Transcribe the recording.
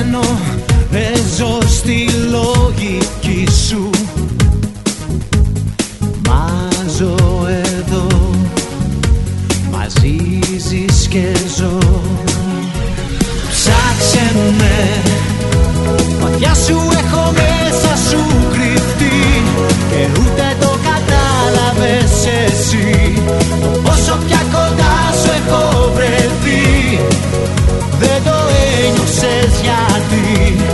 πεθαίνω, παίζω στη λογική σου. Μα ζω εδώ, μαζί ζεις και ζω. Ψάξε με, ματιά σου έχω μέσα σου κρυφτεί και ούτε το κατάλαβες εσύ, το πόσο πια κοντά σου έχω βρεθεί. Δεν το ένιωσες γιατί